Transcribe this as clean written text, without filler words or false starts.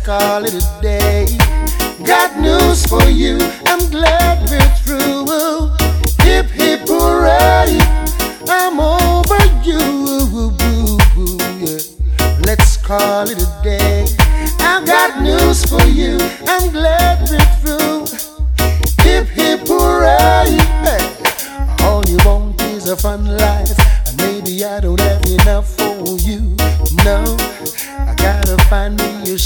call it a day. Got news for you, I'm glad we're through. Hip hip hooray, I'm over you. Yeah. Let's call it a day. I've got news for you, I'm glad we're through. Hip hip hooray, hey. All you want is a fun life, and maybe I don't have enough for you. No, I gotta find me a